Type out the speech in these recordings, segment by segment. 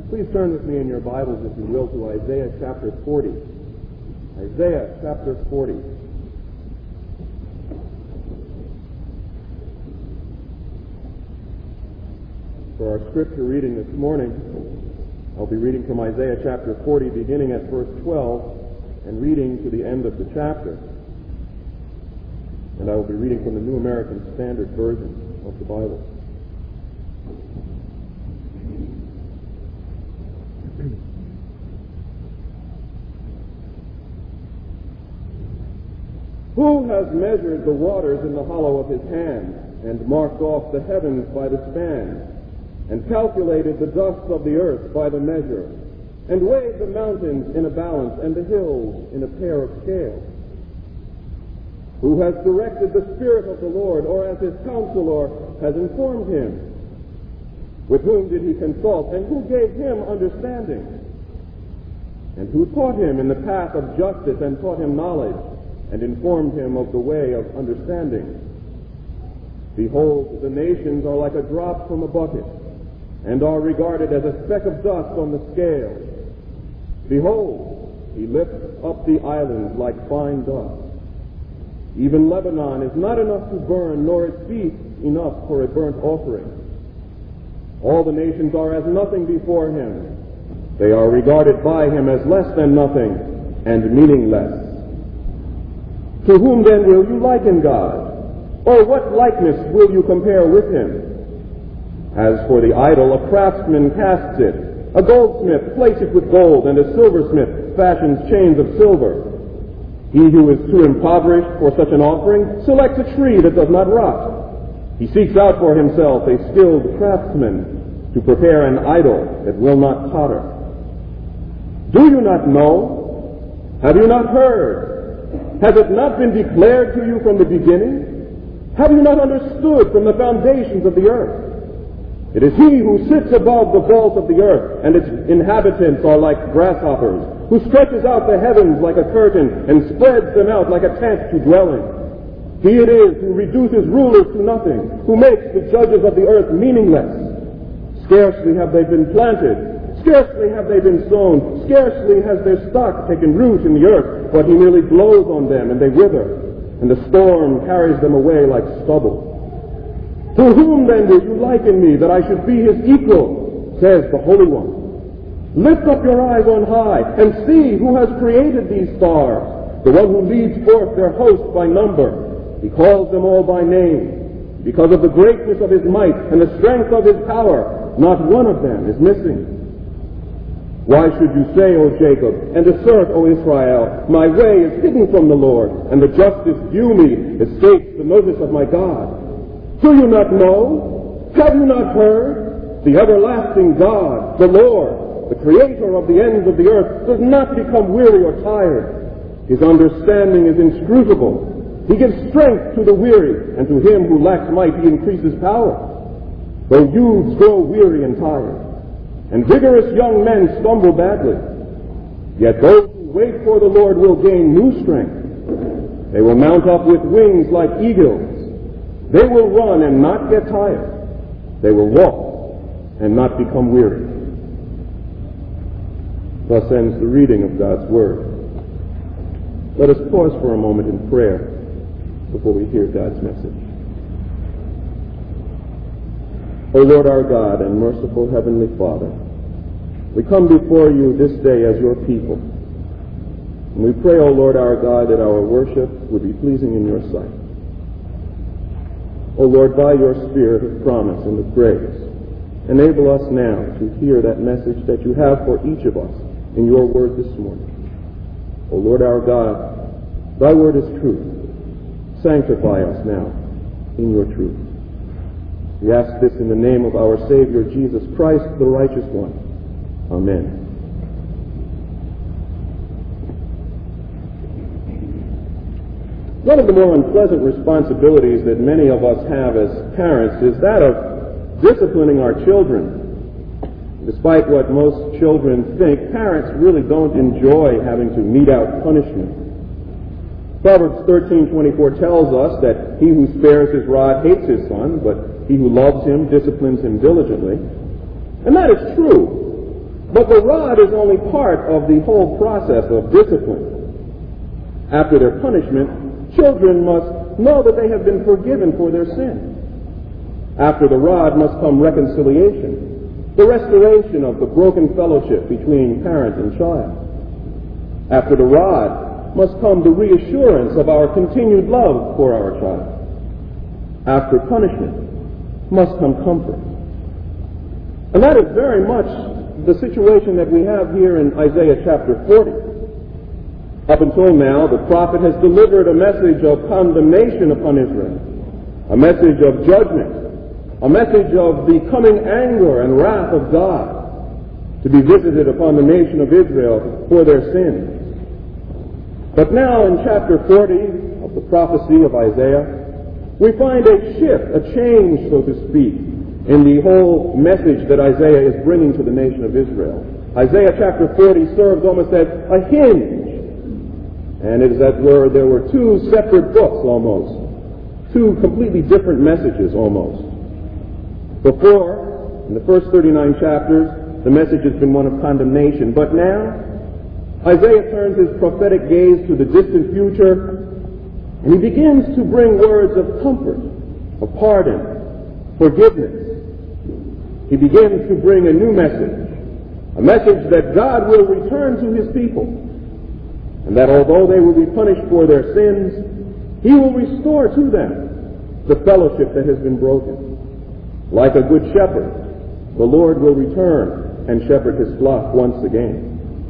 Please turn with me in your Bibles, if you will, to Isaiah chapter 40. Isaiah chapter 40. For our scripture reading this morning, I'll be reading from Isaiah chapter 40, beginning at verse 12, and reading to the end of the chapter. And I will be reading from the New American Standard Version of the Bible. Who has measured the waters in the hollow of his hand, and marked off the heavens by the span, and calculated the dust of the earth by the measure, and weighed the mountains in a balance, and the hills in a pair of scales? Who has directed the Spirit of the Lord, or as his counselor has informed him? With whom did he consult, and who gave him understanding? And who taught him in the path of justice, and taught him knowledge, and informed him of the way of understanding? Behold, the nations are like a drop from a bucket, and are regarded as a speck of dust on the scale. Behold, he lifts up the islands like fine dust. Even Lebanon is not enough to burn, nor its beast enough for a burnt offering. All the nations are as nothing before him. They are regarded by him as less than nothing and meaningless. To whom then will you liken God? Or what likeness will you compare with him? As for the idol, a craftsman casts it. A goldsmith plates it with gold, and a silversmith fashions chains of silver. He who is too impoverished for such an offering selects a tree that does not rot. He seeks out for himself a skilled craftsman to prepare an idol that will not totter. Do you not know? Have you not heard? Has it not been declared to you from the beginning? Have you not understood from the foundations of the earth? It is he who sits above the vault of the earth, and its inhabitants are like grasshoppers, who stretches out the heavens like a curtain, and spreads them out like a tent to dwell in. He it is who reduces rulers to nothing, who makes the judges of the earth meaningless. Scarcely have they been planted, scarcely have they been sown, scarcely has their stock taken root in the earth, but he merely blows on them, and they wither, and the storm carries them away like stubble. To whom then will you liken me, that I should be his equal, says the Holy One? Lift up your eyes on high, and see who has created these stars, the one who leads forth their host by number. He calls them all by name. Because of the greatness of his might and the strength of his power, not one of them is missing. Why should you say, O Jacob, and assert, O Israel, my way is hidden from the Lord, and the justice due me escapes the notice of my God? Do you not know? Have you not heard? The everlasting God, the Lord, the creator of the ends of the earth, does not become weary or tired. His understanding is inscrutable. He gives strength to the weary, and to him who lacks might he increases power. Though youths grow weary and tired, and vigorous young men stumble badly, yet those who wait for the Lord will gain new strength. They will mount up with wings like eagles. They will run and not get tired. They will walk and not become weary. Thus ends the reading of God's Word. Let us pause for a moment in prayer before we hear God's message. O Lord our God and merciful Heavenly Father, we come before you this day as your people. And we pray, O Lord our God, that our worship would be pleasing in your sight. O Lord, by your Spirit of promise and of grace, enable us now to hear that message that you have for each of us in your word this morning. O Lord our God, thy word is truth. Sanctify us now in your truth. We ask this in the name of our Savior, Jesus Christ, the righteous one. Amen. One of the more unpleasant responsibilities that many of us have as parents is that of disciplining our children. Despite what most children think, parents really don't enjoy having to mete out punishment. Proverbs 13:24 tells us that he who spares his rod hates his son, but he who loves him disciplines him diligently. And that is true. But the rod is only part of the whole process of discipline. After their punishment, children must know that they have been forgiven for their sin. After the rod must come reconciliation, the restoration of the broken fellowship between parent and child. After the rod must come the reassurance of our continued love for our child. After punishment must come comfort. And that is very much the situation that we have here in Isaiah chapter 40. Up until now, the prophet has delivered a message of condemnation upon Israel, a message of judgment, a message of the coming anger and wrath of God to be visited upon the nation of Israel for their sins. But now in chapter 40 of the prophecy of Isaiah, we find a shift, a change, so to speak, in the whole message that Isaiah is bringing to the nation of Israel. Isaiah chapter 40 serves almost as a hinge. And it is as where there were two separate books almost. Two completely different messages almost. Before, in the first 39 chapters, the message has been one of condemnation. But now, Isaiah turns his prophetic gaze to the distant future, and he begins to bring words of comfort, of pardon, forgiveness. He begins to bring a new message, a message that God will return to his people, and that although they will be punished for their sins, he will restore to them the fellowship that has been broken. Like a good shepherd, the Lord will return and shepherd his flock once again.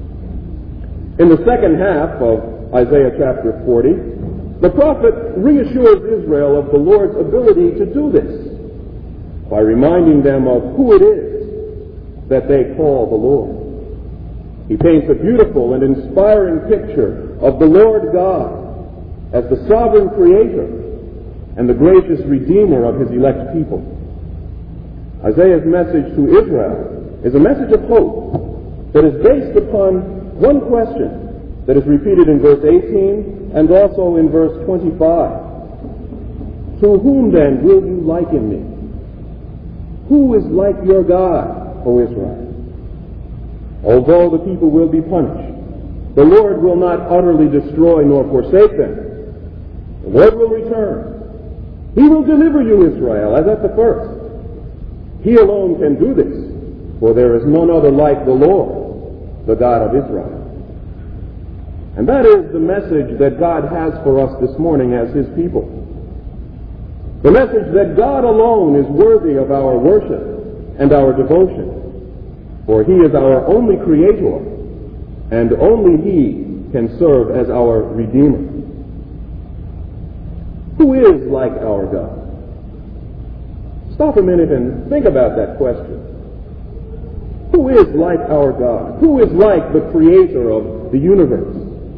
In the second half of Isaiah chapter 40, the prophet reassures Israel of the Lord's ability to do this by reminding them of who it is that they call the Lord. He paints a beautiful and inspiring picture of the Lord God as the sovereign creator and the gracious redeemer of his elect people. Isaiah's message to Israel is a message of hope that is based upon one question that is repeated in verse 18 and also in verse 25. To whom then will you liken me? Who is like your God, O Israel? Although the people will be punished, the Lord will not utterly destroy nor forsake them. The Lord will return. He will deliver you, Israel, as at the first. He alone can do this, for there is none other like the Lord, the God of Israel. And that is the message that God has for us this morning as his people. The message that God alone is worthy of our worship and our devotion, for he is our only creator, and only he can serve as our Redeemer. Who is like our God? Stop a minute and think about that question. Who is like our God? Who is like the creator of the universe?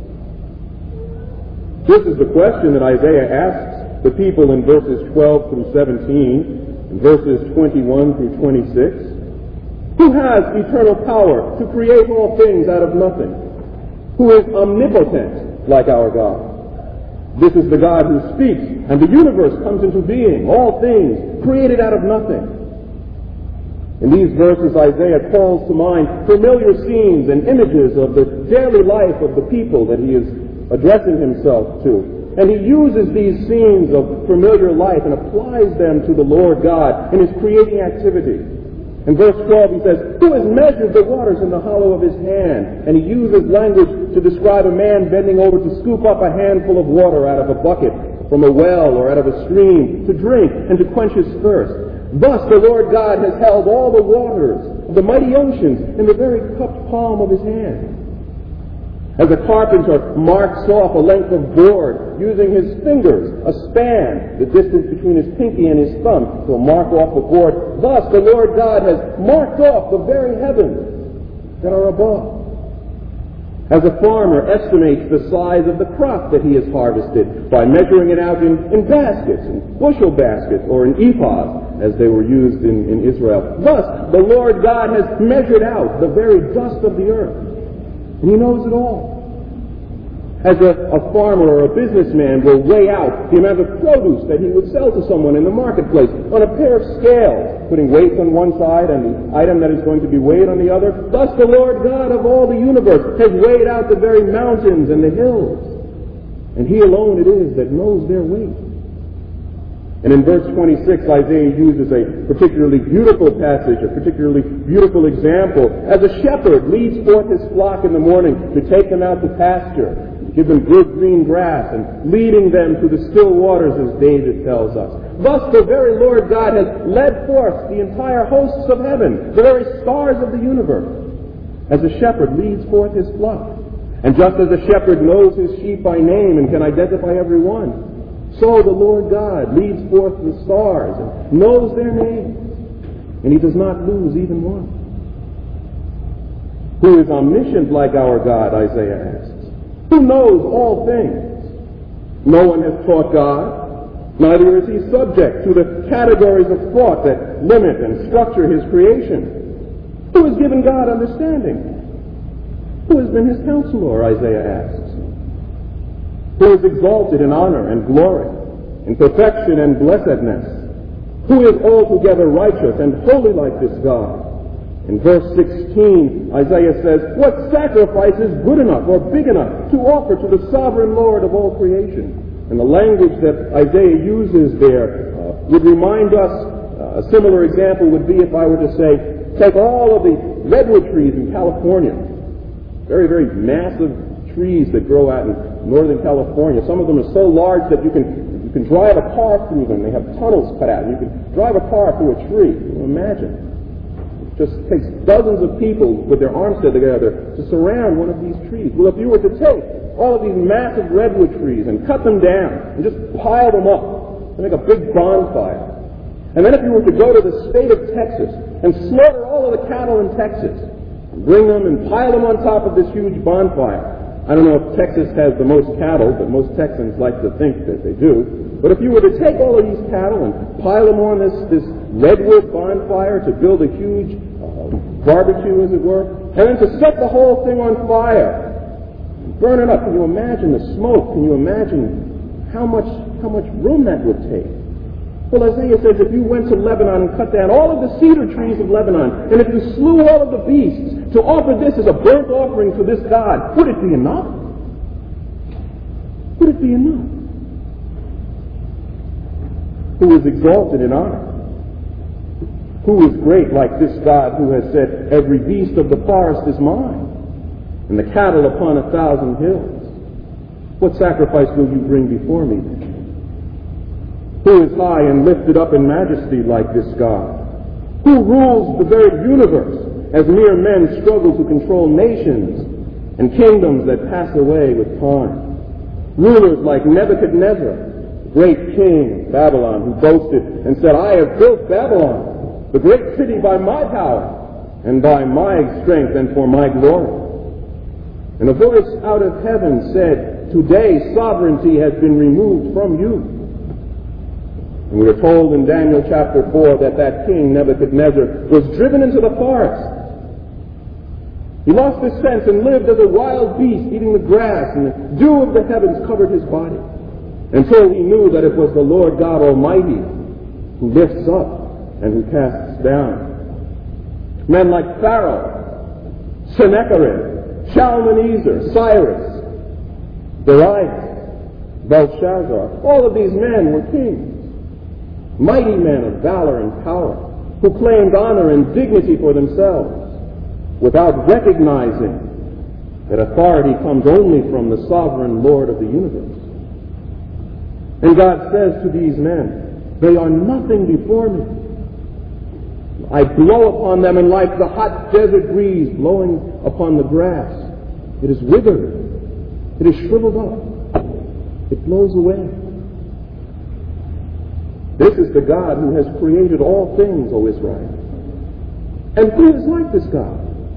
This is the question that Isaiah asks the people in verses 12 through 17, and verses 21 through 26. Who has eternal power to create all things out of nothing? Who is omnipotent like our God? This is the God who speaks, and the universe comes into being, all things created out of nothing. In these verses, Isaiah calls to mind familiar scenes and images of the daily life of the people that he is addressing himself to. And he uses these scenes of familiar life and applies them to the Lord God in his creating activity. In verse 12 he says, Who has measured the waters in the hollow of his hand? And he uses language to describe a man bending over to scoop up a handful of water out of a bucket from a well or out of a stream to drink and to quench his thirst. Thus the Lord God has held all the waters of the mighty oceans in the very cupped palm of his hand. As a carpenter marks off a length of board using his fingers, a span, the distance between his pinky and his thumb, to mark off the board, thus the Lord God has marked off the very heavens that are above. As a farmer estimates the size of the crop that he has harvested by measuring it out in baskets, in bushel baskets, or in ephahs, as they were used in Israel. Thus, the Lord God has measured out the very dust of the earth. And he knows it all. As a farmer or a businessman will weigh out the amount of produce that he would sell to someone in the marketplace on a pair of scales, putting weights on one side and the item that is going to be weighed on the other, thus the Lord God of all the universe has weighed out the very mountains and the hills. And He alone it is that knows their weight. And in verse 26, Isaiah uses a particularly beautiful passage, a particularly beautiful example. As a shepherd leads forth his flock in the morning to take them out to pasture, give them good green grass, and leading them to the still waters, as David tells us. Thus the very Lord God has led forth the entire hosts of heaven, the very stars of the universe, as a shepherd leads forth his flock. And just as a shepherd knows his sheep by name and can identify every one, so the Lord God leads forth the stars and knows their names, and He does not lose even one. Who is omniscient like our God, Isaiah asks? Who knows all things? No one has taught God, neither is He subject to the categories of thought that limit and structure His creation. Who has given God understanding? Who has been His counselor, Isaiah asks? Who is exalted in honor and glory, in perfection and blessedness? Who is altogether righteous and holy like this God? In verse 16, Isaiah says, what sacrifice is good enough or big enough to offer to the sovereign Lord of all creation? And the language that Isaiah uses there would remind us, a similar example would be if I were to say, take all of the redwood trees in California, very, very massive trees that grow out in Northern California. Some of them are so large that you can drive a car through them. They have tunnels cut out. You can drive a car through a tree. Can you imagine? It just takes dozens of people with their arms together to surround one of these trees. Well, if you were to take all of these massive redwood trees and cut them down and just pile them up to make a big bonfire, and then if you were to go to the state of Texas and slaughter all of the cattle in Texas, bring them and pile them on top of this huge bonfire. I don't know if Texas has the most cattle, but most Texans like to think that they do. But if you were to take all of these cattle and pile them on this redwood bonfire to build a huge barbecue, as it were, and then to set the whole thing on fire, burn it up, can you imagine the smoke? Can you imagine how much room that would take? Well, Isaiah says if you went to Lebanon and cut down all of the cedar trees of Lebanon, and if you slew all of the beasts to offer this as a burnt offering to this God, would it be enough? Would it be enough? Who is exalted in honor? Who is great like this God who has said, every beast of the forest is mine, and the cattle upon 1,000 hills? What sacrifice will you bring before me then? Who is high and lifted up in majesty like this God? Who rules the very universe as mere men struggle to control nations and kingdoms that pass away with time? Rulers like Nebuchadnezzar, great king of Babylon, who boasted and said, I have built Babylon, the great city, by my power and by my strength and for my glory. And a voice out of heaven said, today sovereignty has been removed from you. And we are told in Daniel chapter 4 that king, Nebuchadnezzar, was driven into the forest. He lost his sense and lived as a wild beast, eating the grass, and the dew of the heavens covered his body, until he knew that it was the Lord God Almighty who lifts up and who casts down. Men like Pharaoh, Sennacherib, Shalmaneser, Cyrus, Darius, Belshazzar, all of these men were kings. Mighty men of valor and power, who claimed honor and dignity for themselves, without recognizing that authority comes only from the sovereign Lord of the universe. And God says to these men, they are nothing before me. I blow upon them, and like the hot desert breeze blowing upon the grass, it is withered, it is shriveled up, it blows away. This is the God who has created all things, O Israel. And who is like this God?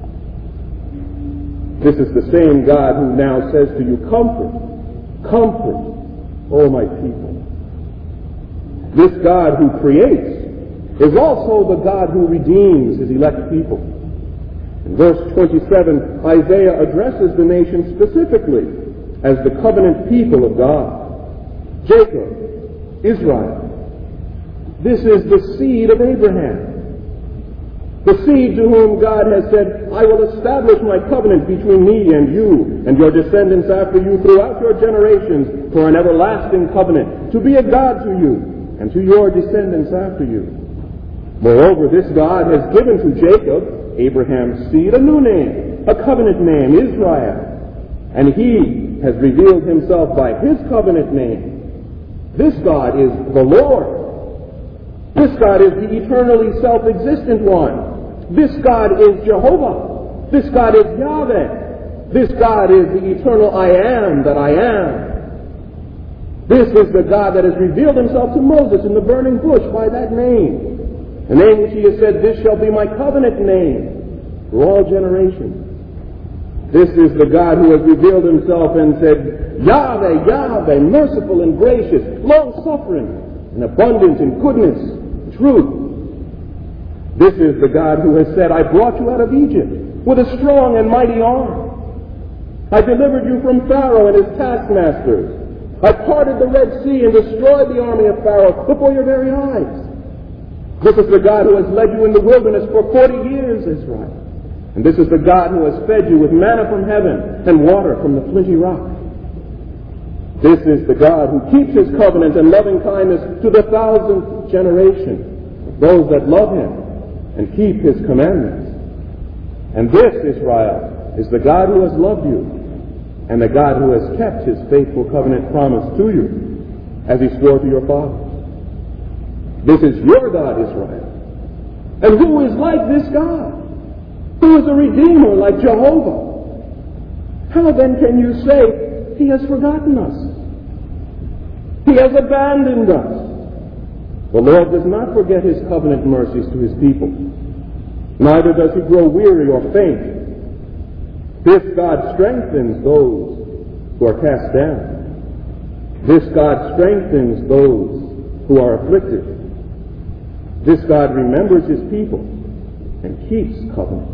This is the same God who now says to you, comfort, comfort, O my people. This God who creates is also the God who redeems his elect people. In verse 27, Isaiah addresses the nation specifically as the covenant people of God. Jacob, Israel. This is the seed of Abraham. The seed to whom God has said, I will establish my covenant between me and you and your descendants after you throughout your generations for an everlasting covenant, to be a God to you and to your descendants after you. Moreover, this God has given to Jacob, Abraham's seed, a new name, a covenant name, Israel. And he has revealed himself by his covenant name. This God is the Lord. This God is the eternally self-existent one. This God is Jehovah. This God is Yahweh. This God is the eternal I am that I am. This is the God that has revealed himself to Moses in the burning bush by that name. The name which he has said, this shall be my covenant name for all generations. This is the God who has revealed himself and said, Yahweh, Yahweh, merciful and gracious, long-suffering, and abundant in goodness, truth. This is the God who has said, I brought you out of Egypt with a strong and mighty arm. I delivered you from Pharaoh and his taskmasters. I parted the Red Sea and destroyed the army of Pharaoh before your very eyes. This is the God who has led you in the wilderness for 40 years, Israel. And this is the God who has fed you with manna from heaven and water from the flinty rock. This is the God who keeps his covenant and loving kindness to the 1,000th generation, those that love him and keep his commandments. And this, Israel, is the God who has loved you and the God who has kept his faithful covenant promise to you as he swore to your fathers. This is your God, Israel. And who is like this God? Who is a redeemer like Jehovah? How then can you say he has forgotten us? He has abandoned us. The Lord does not forget his covenant mercies to his people. Neither does he grow weary or faint. This God strengthens those who are cast down. This God strengthens those who are afflicted. This God remembers his people and keeps covenant.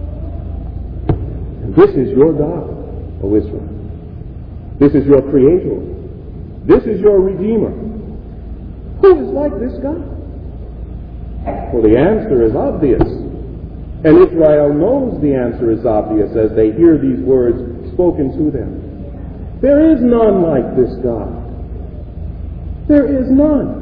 And this is your God, O Israel. This is your Creator. This is your Redeemer. Who is like this God? Well, the answer is obvious. And Israel knows the answer is obvious as they hear these words spoken to them. There is none like this God. There is none.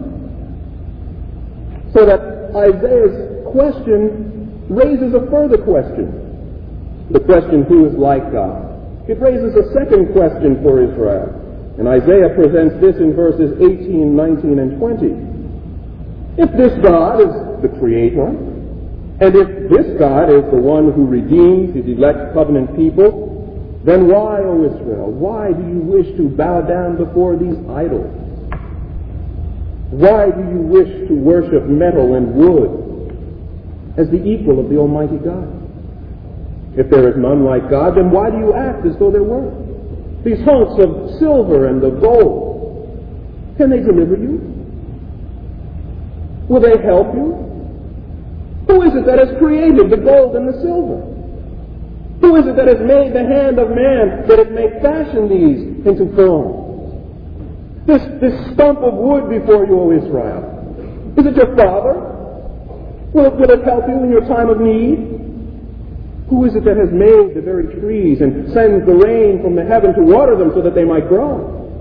So that Isaiah's question raises a further question. The question, who is like God? It raises a second question for Israel. And Isaiah presents this in verses 18, 19, and 20. If this God is the Creator, and if this God is the one who redeems his elect covenant people, then why, O Israel, why do you wish to bow down before these idols? Why do you wish to worship metal and wood as the equal of the Almighty God? If there is none like God, then why do you act as though there were? These hunks of silver and of gold, can they deliver you? Will they help you? Who is it that has created the gold and the silver? Who is it that has made the hand of man that it may fashion these into forms? This stump of wood before you, O Israel, is it your father? Will it help you in your time of need? Who is it that has made the very trees and sends the rain from the heaven to water them so that they might grow?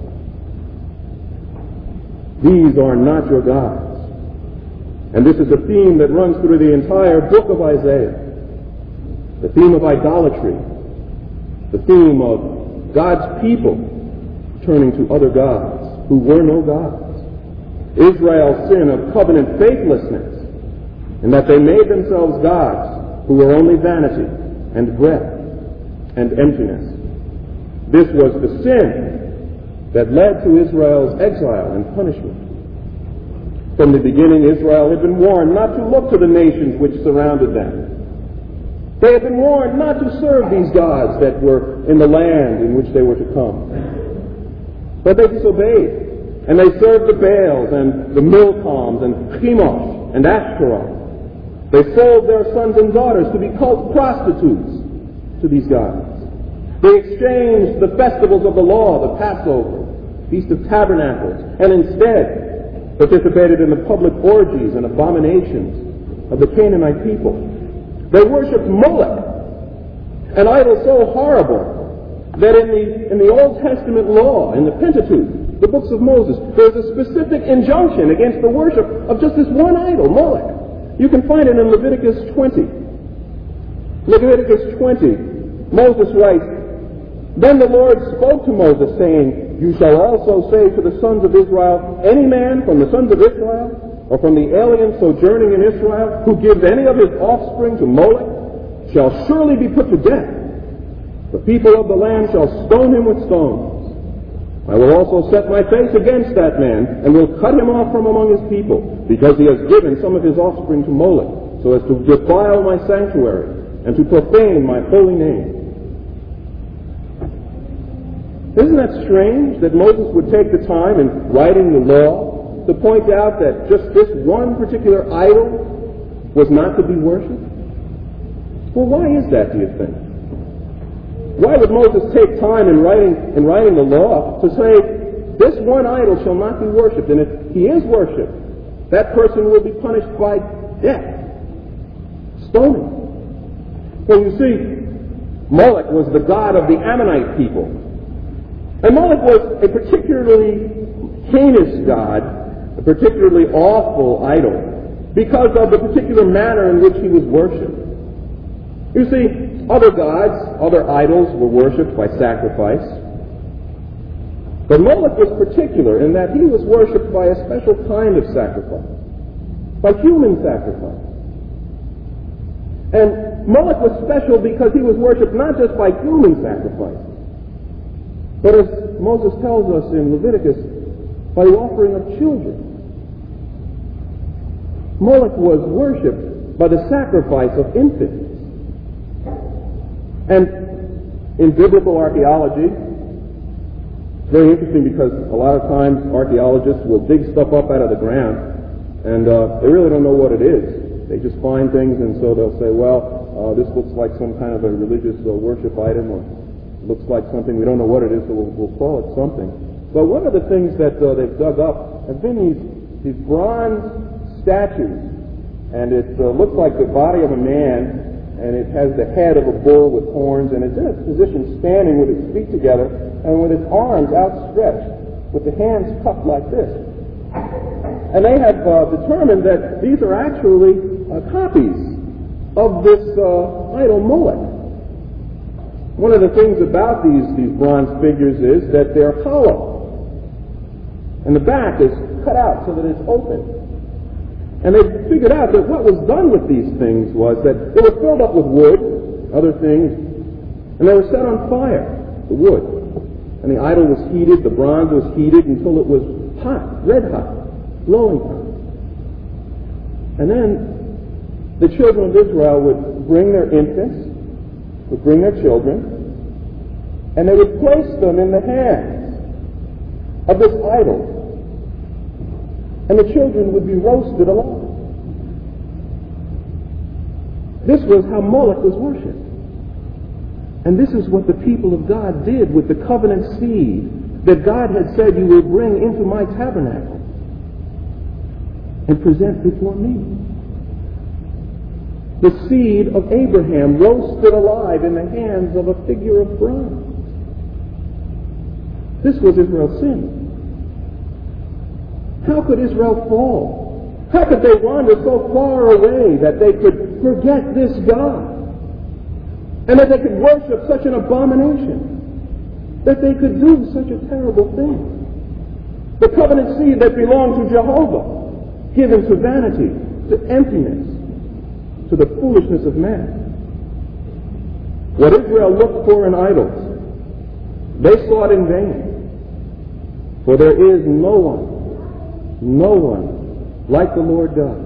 These are not your gods. And this is a theme that runs through the entire book of Isaiah. The theme of idolatry. The theme of God's people turning to other gods who were no gods. Israel's sin of covenant faithlessness, in that they made themselves gods who were only vanity and breath and emptiness. This was the sin that led to Israel's exile and punishment. From the beginning, Israel had been warned not to look to the nations which surrounded them. They had been warned not to serve these gods that were in the land in which they were to come. But they disobeyed, and they served the Baals and the Milcoms and Chemosh and Ashtaroth. They sold their sons and daughters to be cult prostitutes to these gods. They exchanged the festivals of the law, the Passover, Feast of Tabernacles, and instead participated in the public orgies and abominations of the Canaanite people. They worshipped Molech, an idol so horrible that in the Old Testament law, in the Pentateuch, the books of Moses, there's a specific injunction against the worship of just this one idol, Molech. You can find it in Leviticus 20. Leviticus 20, Moses writes, "Then the Lord spoke to Moses, saying, You shall also say to the sons of Israel, Any man from the sons of Israel, or from the alien sojourning in Israel, who gives any of his offspring to Molech, shall surely be put to death. The people of the land shall stone him with stones. I will also set my face against that man, and will cut him off from among his people, because he has given some of his offspring to Molech, so as to defile my sanctuary, and to profane my holy name." Isn't that strange that Moses would take the time in writing the law to point out that just this one particular idol was not to be worshipped? Well, why is that, do you think? Why would Moses take time in writing the law to say, this one idol shall not be worshipped, and if he is worshipped, that person will be punished by death, stoning? Well, you see, Molech was the god of the Ammonite people. And Molech was a particularly heinous god, a particularly awful idol, because of the particular manner in which he was worshipped. You see, other gods, other idols were worshipped by sacrifice. But Molech was particular in that he was worshipped by a special kind of sacrifice, by human sacrifice. And Molech was special because he was worshipped not just by human sacrifice, but as Moses tells us in Leviticus, by the offering of children. Molech was worshipped by the sacrifice of infants. And in biblical archaeology, it's very interesting because a lot of times archaeologists will dig stuff up out of the ground, and they really don't know what it is. They just find things, and so they'll say, well, this looks like some kind of a religious worship item, or looks like something, we don't know what it is, so we'll call it something. But one of the things that they've dug up have been these bronze statues, and it looks like the body of a man, and it has the head of a bull with horns, and it's in a position standing with its feet together and with its arms outstretched, with the hands cupped like this. And they have determined that these are actually copies of this idol Molech. One of the things about these bronze figures is that they're hollow, and the back is cut out so that it's open. And they figured out that what was done with these things was that they were filled up with wood, other things, and they were set on fire, the wood. And the idol was heated, the bronze was heated until it was hot, red hot, glowing hot. And then the children of Israel would bring their infants, would bring their children, and they would place them in the hands of this idol. And the children would be roasted alive. This was how Molech was worshipped. And this is what the people of God did with the covenant seed that God had said, you will bring into my tabernacle and present before me. The seed of Abraham roasted alive in the hands of a figure of bronze. This was Israel's sin. How could Israel fall? How could they wander so far away that they could forget this God? And that they could worship such an abomination? That they could do such a terrible thing? The covenant seed that belonged to Jehovah, given to vanity, to emptiness, to the foolishness of man. What Israel looked for in idols, they sought in vain. For there is no one like the Lord God.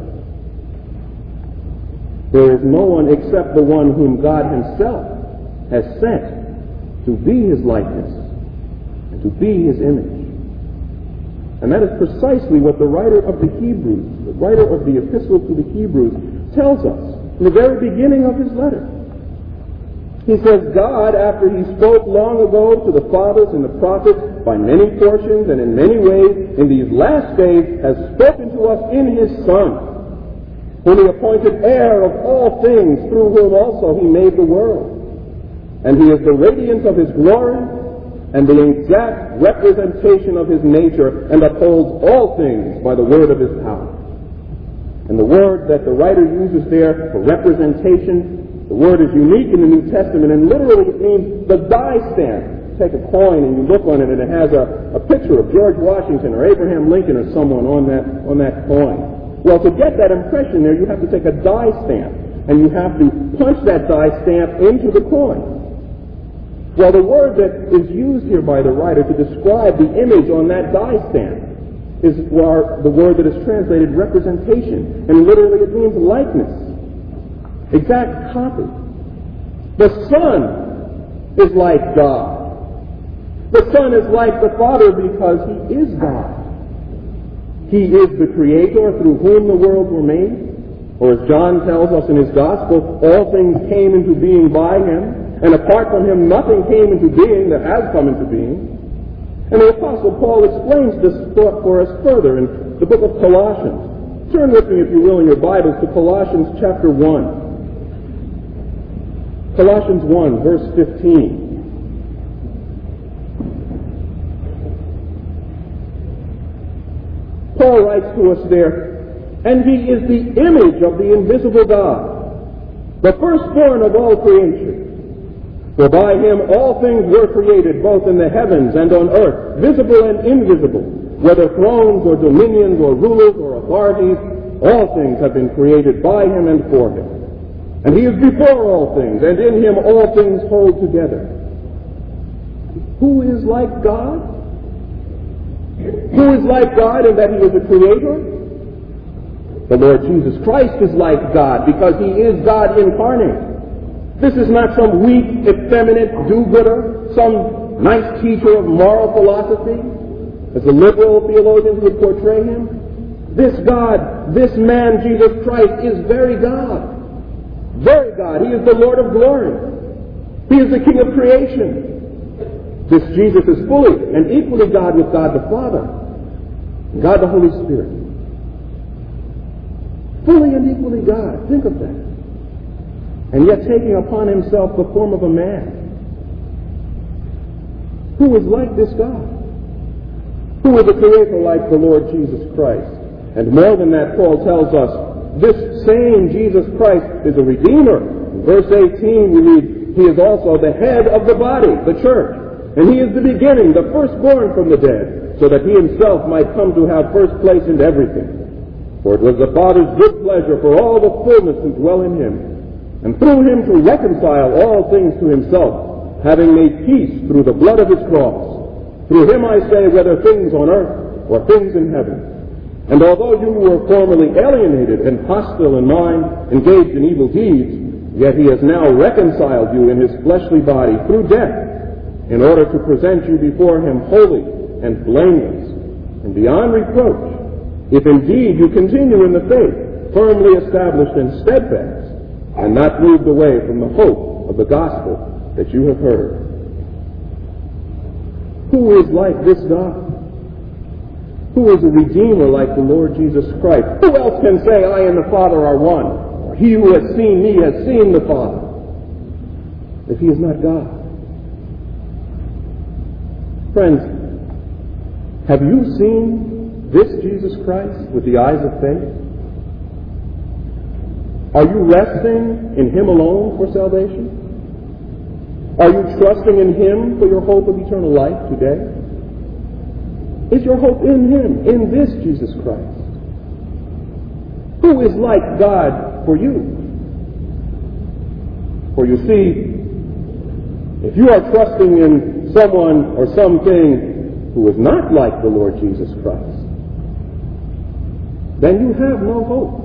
There is no one except the one whom God himself has sent to be his likeness and to be his image. And that is precisely what the writer of the Hebrews, the writer of the epistle to the Hebrews, tells us in the very beginning of his letter. He says, God, after he spoke long ago to the fathers and the prophets by many portions and in many ways, in these last days has spoken to us in his Son, whom he appointed heir of all things, through whom also he made the world. And he is the radiance of his glory and the exact representation of his nature, and upholds all things by the word of his power. And the word that the writer uses there for representation, the word is unique in the New Testament, and literally it means the die stamp. Take a coin and you look on it and it has a picture of George Washington or Abraham Lincoln or someone on that coin. Well, to get that impression there, you have to take a die stamp, and you have to punch that die stamp into the coin. Well, the word that is used here by the writer to describe the image on that die stamp is the word that is translated representation, and literally it means likeness, exact copy. The Son is like God. The Son is like the Father because he is God. He is the Creator through whom the worlds were made. Or as John tells us in his Gospel, all things came into being by him, and apart from him nothing came into being that has come into being. And the Apostle Paul explains this thought for us further in the book of Colossians. Turn with me, if you will, in your Bibles to Colossians chapter 1. Colossians 1, verse 15. Paul writes to us there, and he is the image of the invisible God, the firstborn of all creation. For by him all things were created, both in the heavens and on earth, visible and invisible, whether thrones or dominions or rulers or authorities, all things have been created by him and for him. And he is before all things, and in him all things hold together. Who is like God? Who is like God in that he is a creator? The Lord Jesus Christ is like God because he is God incarnate. This is not some weak, effeminate do-gooder, some nice teacher of moral philosophy, as the liberal theologians would portray him. This God, this man, Jesus Christ, is very God. Very God. He is the Lord of glory. He is the King of creation. This Jesus is fully and equally God with God the Father, and God the Holy Spirit. Fully and equally God. Think of that. And yet taking upon himself the form of a man. Who is like this God? Who is a creator like the Lord Jesus Christ? And more than that, Paul tells us, this same Jesus Christ is a Redeemer. In verse 18 we read, he is also the head of the body, the church. And he is the beginning, the firstborn from the dead, so that he himself might come to have first place in everything. For it was the Father's good pleasure for all the fullness to dwell in him, and through him to reconcile all things to himself, having made peace through the blood of his cross. Through him, I say, whether things on earth or things in heaven. And although you were formerly alienated and hostile in mind, engaged in evil deeds, yet he has now reconciled you in his fleshly body through death, in order to present you before him holy and blameless and beyond reproach, if indeed you continue in the faith, firmly established and steadfast, and not moved away from the hope of the gospel that you have heard. Who is like this God? Who is a Redeemer like the Lord Jesus Christ? Who else can say, I and the Father are one? Or he who has seen me has seen the Father, if he is not God? Friends, have you seen this Jesus Christ with the eyes of faith? Are you resting in him alone for salvation? Are you trusting in him for your hope of eternal life today? Is your hope in him, in this Jesus Christ? Who is like God for you? For you see, if you are trusting in someone or something who is not like the Lord Jesus Christ, then you have no hope.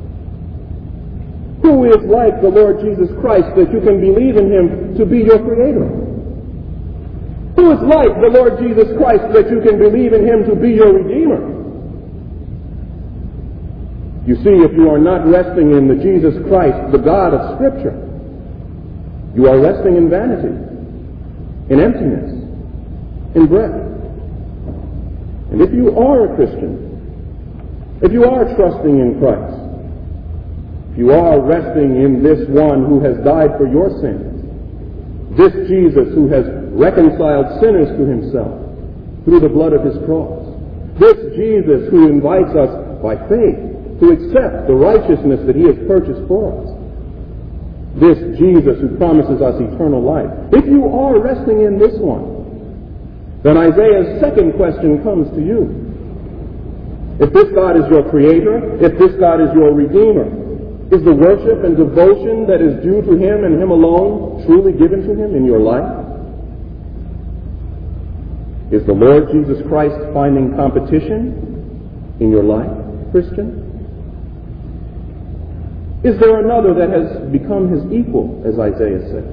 Who is like the Lord Jesus Christ that you can believe in him to be your Creator? Who is like the Lord Jesus Christ that you can believe in him to be your Redeemer? You see, if you are not resting in the Jesus Christ, the God of Scripture, You are resting in vanity, in emptiness, in breath. And if you are a Christian, if you are trusting in Christ, if you are resting in this one who has died for your sins, this Jesus who has reconciled sinners to himself through the blood of his cross, this Jesus who invites us by faith to accept the righteousness that he has purchased for us, this Jesus who promises us eternal life, if you are resting in this one, then Isaiah's second question comes to you. If this God is your creator, if this God is your redeemer, is the worship and devotion that is due to him and him alone truly given to him in your life? Is the Lord Jesus Christ finding competition in your life, Christian? Is there another that has become his equal, as Isaiah says?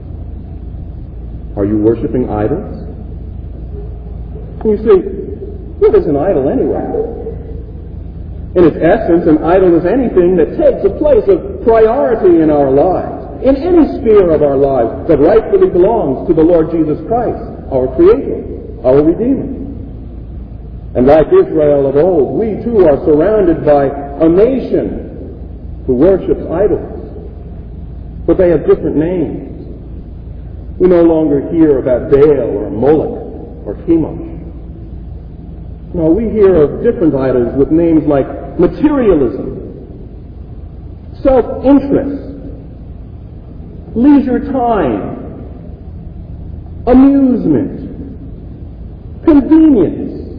Are you worshiping idols? You see, what is an idol anyway? In its essence, an idol is anything that takes a place of priority in our lives, in any sphere of our lives that rightfully belongs to the Lord Jesus Christ, our Creator, our Redeemer. And like Israel of old, we too are surrounded by a nation who worships idols, but they have different names. We no longer hear about Baal or Moloch or Chemosh. No, we hear of different idols with names like materialism, self-interest, leisure time, amusement, convenience.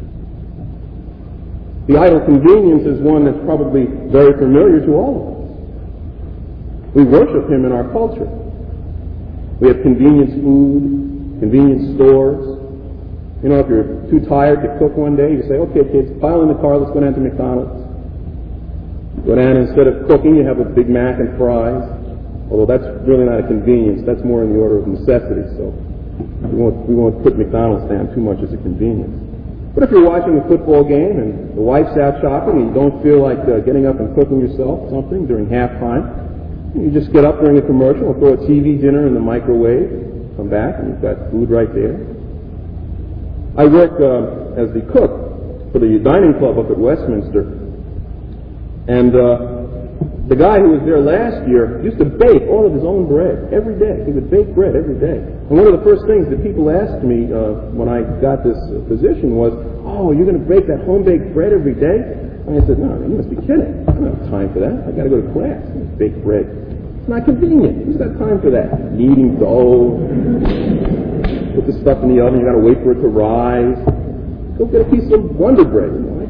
The idol convenience is one that's probably very familiar to all of us. We worship him in our culture. We have convenience food, convenience stores. You know, if you're too tired to cook one day, you say, okay, kids, pile in the car, let's go down to McDonald's. Go down, instead of cooking, you have a Big Mac and fries. Although that's really not a convenience. That's more in the order of necessity. So we won't put McDonald's down too much as a convenience. But if you're watching a football game and the wife's out shopping and you don't feel like getting up and cooking yourself something during halftime, you just get up during a commercial and throw a TV dinner in the microwave, come back, and you've got food right there. I work as the cook for the dining club up at Westminster, and the guy who was there last year used to bake all of his own bread every day. He would bake bread every day. And one of the first things that people asked me when I got this position was, oh, you're going to bake that home-baked bread every day? And I said, no, you must be kidding. I don't have time for that. I've got to go to class and bake bread. It's not convenient. Who's got time for that? Kneading dough, put the stuff in the oven, you got to wait for it to rise. Go get a piece of Wonder Bread. You know,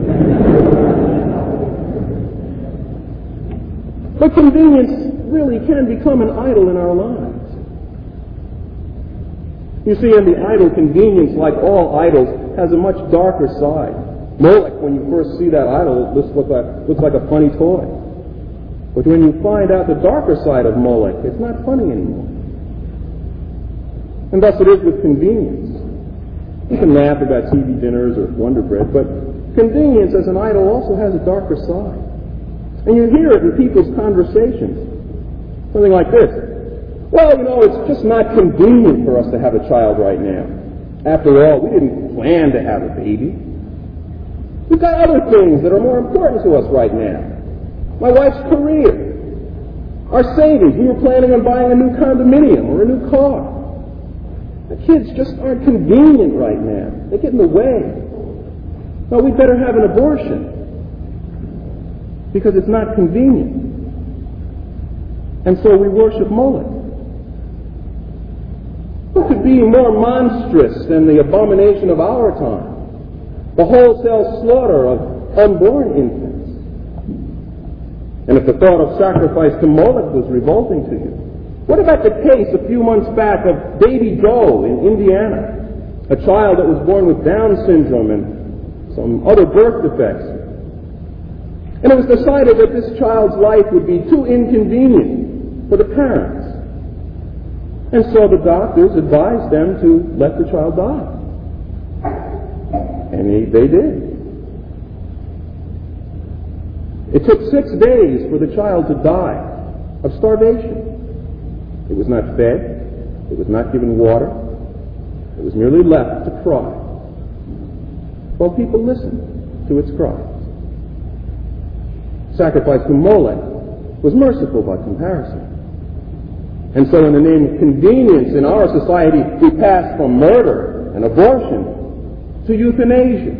but convenience really can become an idol in our lives. You see, in the idol, convenience, like all idols, has a much darker side. Moloch, when you first see that idol, it looks like a funny toy. But when you find out the darker side of Moloch, it's not funny anymore. And thus it is with convenience. You can laugh about TV dinners or Wonder Bread, but convenience as an idol also has a darker side. And you hear it in people's conversations. Something like this. Well, you know, it's just not convenient for us to have a child right now. After all, we didn't plan to have a baby. We've got other things that are more important to us right now. My wife's career. Our savings. We were planning on buying a new condominium or a new car. The kids just aren't convenient right now. They get in the way. No, we'd better have an abortion because it's not convenient. And so we worship Moloch. What could be more monstrous than the abomination of our time? The wholesale slaughter of unborn infants. And if the thought of sacrifice to Moloch was revolting to you, what about the case a few months back of baby Joe in Indiana, a child that was born with Down syndrome and some other birth defects? And it was decided that this child's life would be too inconvenient for the parents. And so the doctors advised them to let the child die. And they did. It took 6 days for the child to die of starvation. It was not fed. It was not given water. It was merely left to cry. While people listened to its cries. Sacrifice to Molech was merciful by comparison. And so in the name of convenience in our society, we pass from murder and abortion to euthanasia.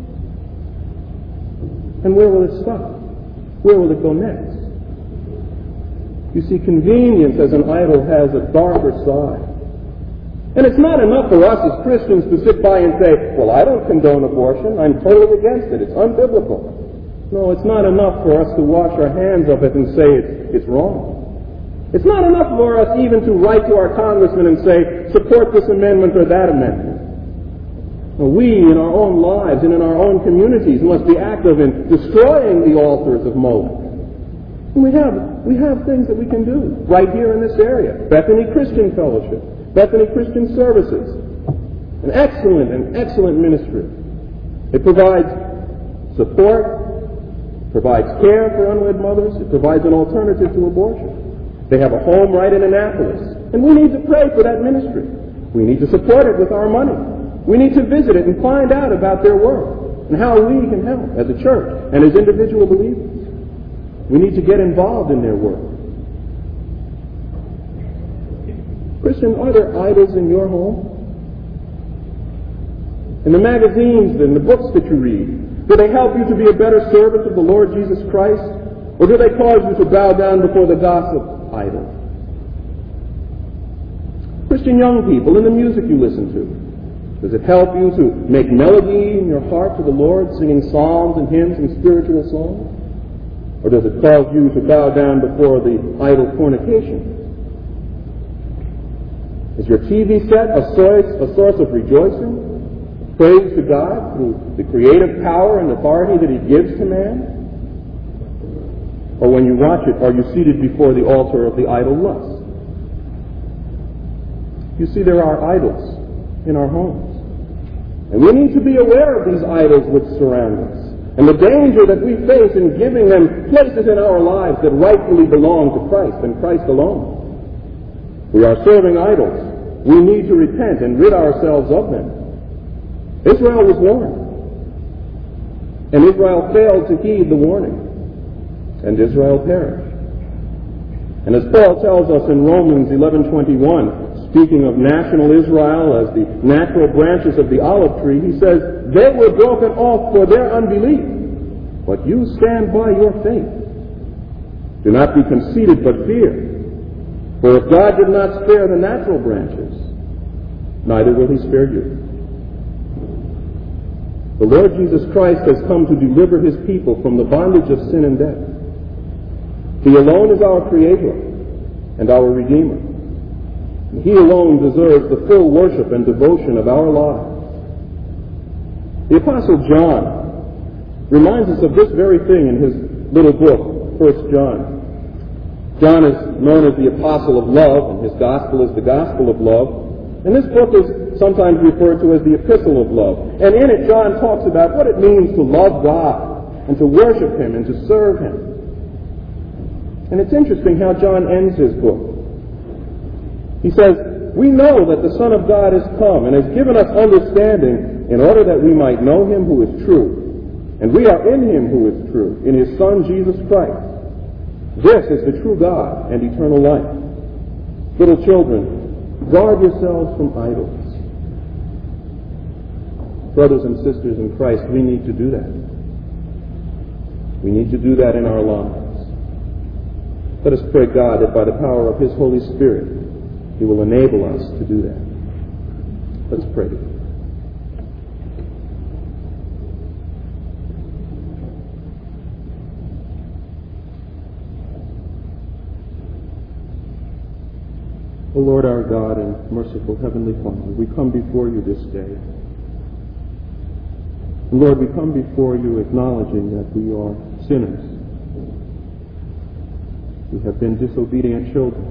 And where will it stop? Where will it go next? You see, convenience as an idol has a darker side. And it's not enough for us as Christians to sit by and say, well, I don't condone abortion. I'm totally against it. It's unbiblical. No, it's not enough for us to wash our hands of it and say it's wrong. It's not enough for us even to write to our congressman and say, support this amendment or that amendment. No, we, in our own lives and in our own communities, must be active in destroying the altars of Moloch. And we have things that we can do right here in this area. Bethany Christian Fellowship, Bethany Christian Services, an excellent ministry. It provides support, provides care for unwed mothers, it provides an alternative to abortion. They have a home right in Annapolis, and we need to pray for that ministry. We need to support it with our money. We need to visit it and find out about their work and how we can help as a church and as individual believers. We need to get involved in their work. Christian, are there idols in your home? In the magazines and the books that you read, do they help you to be a better servant of the Lord Jesus Christ? Or do they cause you to bow down before the gossip idol? Christian young people, in the music you listen to, does it help you to make melody in your heart to the Lord, singing psalms and hymns and spiritual songs? Or does it cause you to bow down before the idol fornication? Is your TV set a source of rejoicing? Praise to God through the creative power and authority that He gives to man? Or when you watch it, are you seated before the altar of the idol lust? You see, there are idols in our homes. And we need to be aware of these idols which surround us, and the danger that we face in giving them places in our lives that rightfully belong to Christ and Christ alone. We are serving idols. We need to repent and rid ourselves of them. Israel was warned, and Israel failed to heed the warning, and Israel perished. And as Paul tells us in Romans 11:21, speaking of national Israel as the natural branches of the olive tree, he says, they were broken off for their unbelief, but you stand by your faith. Do not be conceited, but fear. For if God did not spare the natural branches, neither will He spare you. The Lord Jesus Christ has come to deliver His people from the bondage of sin and death. He alone is our Creator and our Redeemer. And He alone deserves the full worship and devotion of our lives. The Apostle John reminds us of this very thing in his little book, 1 John. John is known as the Apostle of Love, and his Gospel is the Gospel of Love. And this book is sometimes referred to as the Epistle of Love. And in it, John talks about what it means to love God and to worship Him and to serve Him. And it's interesting how John ends his book. He says, we know that the Son of God has come and has given us understanding in order that we might know Him who is true. And we are in Him who is true, in His Son Jesus Christ. This is the true God and eternal life. Little children, guard yourselves from idols. Brothers and sisters in Christ, we need to do that. We need to do that in our lives. Let us pray God that by the power of His Holy Spirit, He will enable us to do that. Let's pray. O Lord our God and merciful Heavenly Father, we come before You this day. And Lord, we come before You acknowledging that we are sinners. We have been disobedient children.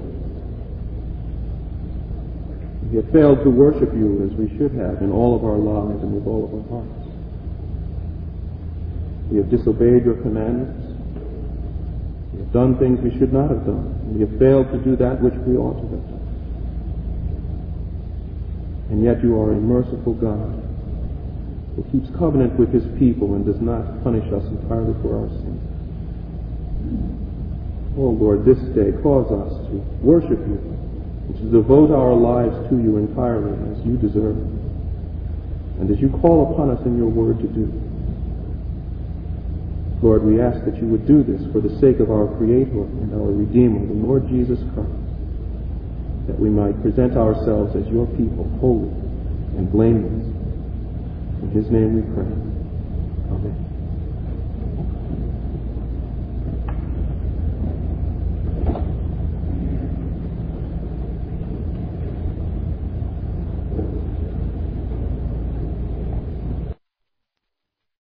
We have failed to worship You as we should have in all of our lives and with all of our hearts. We have disobeyed Your commandments. We have done things we should not have done. And we have failed to do that which we ought to have done. And yet you are a merciful God who keeps covenant with his people and does not punish us entirely for our sins. Oh Lord, this day cause us to worship you and to devote our lives to you entirely as you deserve and as you call upon us in your word to do. Lord, we ask that you would do this for the sake of our Creator and our Redeemer, the Lord Jesus Christ, that we might present ourselves as your people, holy and blameless. In his name we pray. Amen.